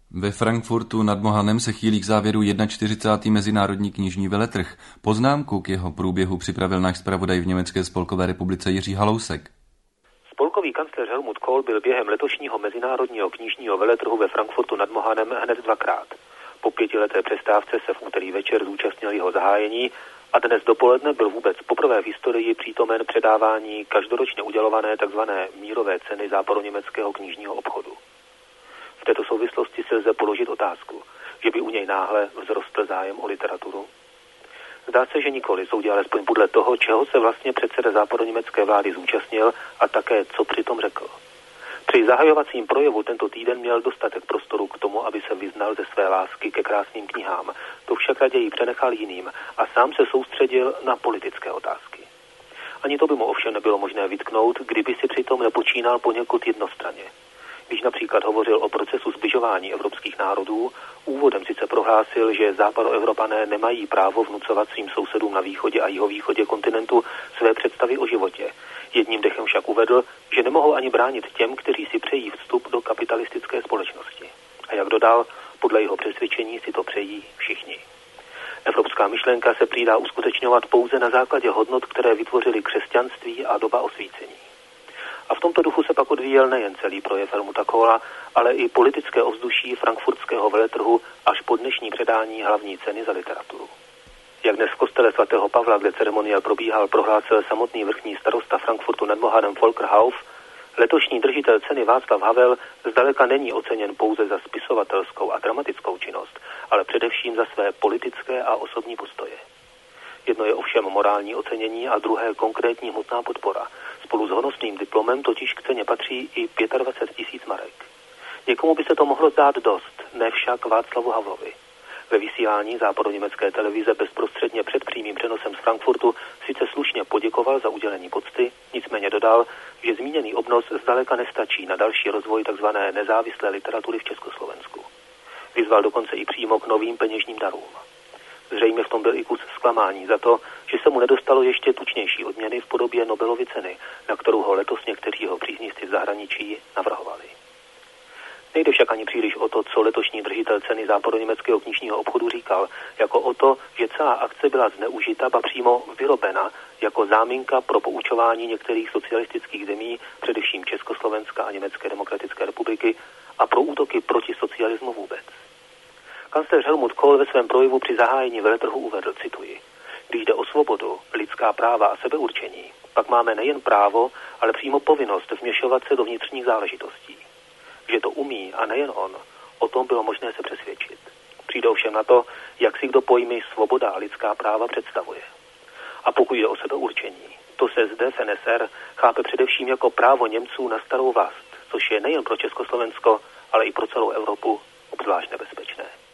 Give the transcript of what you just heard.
Ve Frankfurtu nad Mohanem se chýlí k závěru 41. mezinárodní knižní veletrh. Poznámku k jeho průběhu připravil náš zpravodaj v Německé spolkové republice Jiří Halousek. Spolkový kancléř Helmut Kohl byl během letošního mezinárodního knižního veletrhu ve Frankfurtu nad Mohanem hned dvakrát. Po 5leté přestávce se v úterý večer zúčastnil jeho zahájení a dnes dopoledne byl vůbec poprvé v historii přítomen předávání každoročně udělované tzv. Mírové ceny západoněmeckého knižního obchodu. V této souvislosti se lze položit otázku, že by u něj náhle vzrostl zájem o literaturu. Zdá se, že nikoli, soudí alespoň podle toho, čeho se vlastně předseda západoněmecké vlády zúčastnil a také, co přitom řekl. Při zahajovacím projevu tento týden měl dostatek prostoru k tomu, aby se vyznal ze své lásky ke krásným knihám. To však raději přenechal jiným a sám se soustředil na politické otázky. Ani to by mu ovšem nebylo možné vytknout, kdyby si přitom nepočínal poněkud jednostranně. Když například hovořil o procesu zbližování evropských národů, úvodem sice prohlásil, že západoevropané nemají právo vnucovat svým sousedům na východě a jihovýchodě kontinentu své představy o životě. Jedním dechem však uvedl, že nemohou ani bránit těm, kteří si přejí vstup do kapitalistické společnosti. A jak dodal, podle jeho přesvědčení si to přejí všichni. Evropská myšlenka se prý dá uskutečňovat pouze na základě hodnot, které vytvořily křesťanství a doba osvícení. A v tomto duchu se pak odvíjel nejen celý projev Helmuta Kohla, ale i politické ovzduší frankfurtského veletrhu až po dnešní předání hlavní ceny za literaturu. Jak dnes v kostele svatého Pavla, kde ceremoniál probíhal, prohlásil samotný vrchní starosta Frankfurtu nad Mohanem Volker Hauff, letošní držitel ceny Václav Havel zdaleka není oceněn pouze za spisovatelskou a dramatickou činnost, ale především za své politické a osobní postoje. Jedno je ovšem morální ocenění a druhé konkrétní hmotná podpora. Spolu s honosným diplomem totiž k ceně patří i 25 000 marek. Někomu by se to mohlo zdát dost, ne však Václavu Havlovi. Ve vysílání západoněmecké televize bezprostředně před přímým přenosem z Frankfurtu sice slušně poděkoval za udělení pocty, nicméně dodal, že zmíněný obnos zdaleka nestačí na další rozvoj tzv. Nezávislé literatury v Československu. Vyzval dokonce i přímo k novým peněžním darům. Zřejmě v tom byl i kus zklamání za to, že se mu nedostalo ještě tučnější odměny v podobě Nobelovy ceny, na kterou ho letos někteří jeho příznivci v zahraničí navrhovali. Nejde však ani příliš o to, co letošní držitel ceny západoněmeckého knižního obchodu říkal, jako o to, že celá akce byla zneužita, ba přímo vyrobena jako záminka pro poučování některých socialistických zemí, především Československa a Německé demokratické republiky, a pro útoky proti socialismu vůbec. Kancléř Helmut Kohl ve svém projevu při zahájení veletrhu uvedl, cituji: Když jde o svobodu, lidská práva a sebeurčení, pak máme nejen právo, ale přímo povinnost vměšovat se do vnitřních záležitostí. Že to umí a nejen on, o tom bylo možné se přesvědčit. Přijde ovšem na to, jak si kdo pojmy svoboda a lidská práva představuje. A pokud jde o sebeurčení, to se zde v NSR chápe především jako právo Němců na starou vlast, což je nejen pro Československo, ale i pro celou Evropu obzvlášť nebezpečné.